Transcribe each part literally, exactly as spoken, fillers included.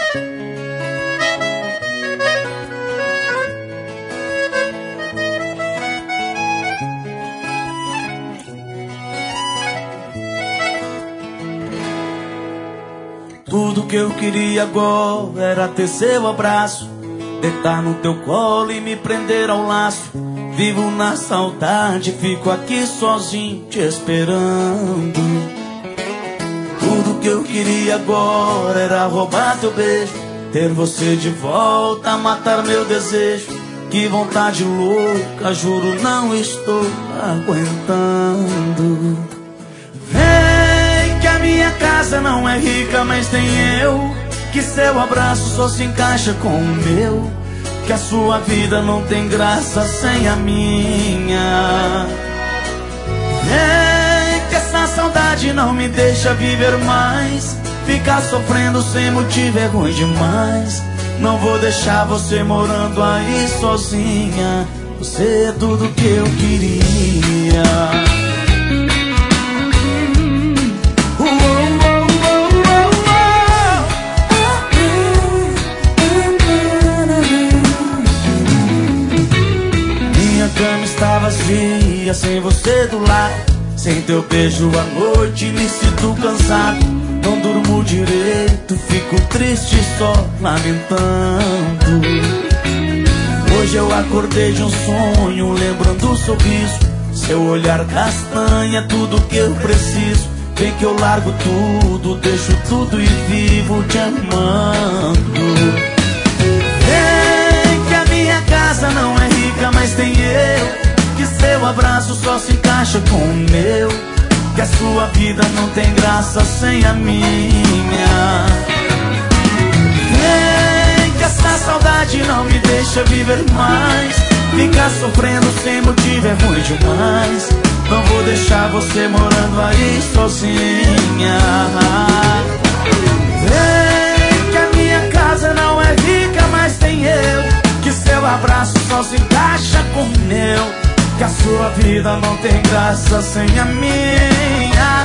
Tudo que eu queria agora era ter seu abraço, deitar no teu colo e me prender ao laço. Vivo na saudade, fico aqui sozinho te esperando. Tudo que eu queria agora era roubar teu beijo, ter você de volta, matar meu desejo. Que vontade louca, juro não estou aguentando. Vem que a minha casa não é rica, mas tem eu. Que seu abraço só se encaixa com o meu. Que a sua vida não tem graça sem a minha. Vem que essa saudade não me deixa viver mais. Ficar sofrendo sem motivo é ruim demais. Não vou deixar você morando aí sozinha. Você é tudo que eu queria. Minha cama está vazia sem você do lado. Sem teu beijo à noite me sinto cansado. Não durmo direito, fico triste só lamentando. Hoje eu acordei de um sonho, lembrando o sorriso. Seu olhar castanha, tudo que eu preciso. Vem que eu largo tudo, deixo tudo e vivo te amando. Vem que a minha casa não é rica, mas tem eu. Que seu abraço só se encaixa com o meu. Que a sua vida não tem graça sem a minha. Vem que essa saudade não me deixa viver mais. Ficar sofrendo sem motivo é ruim demais. Não vou deixar você morando aí sozinha. Vem que a minha casa não é rica, mas tem eu. Que seu abraço só se encaixa com o meu. Que a sua vida não tem graça sem a minha.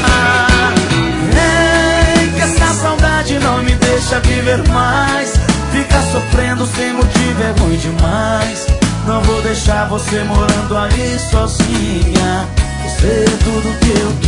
Vem que essa saudade não me deixa viver mais. Ficar sofrendo sem motivo é ruim demais. Não vou deixar você morando aí sozinha. Você é tudo que eu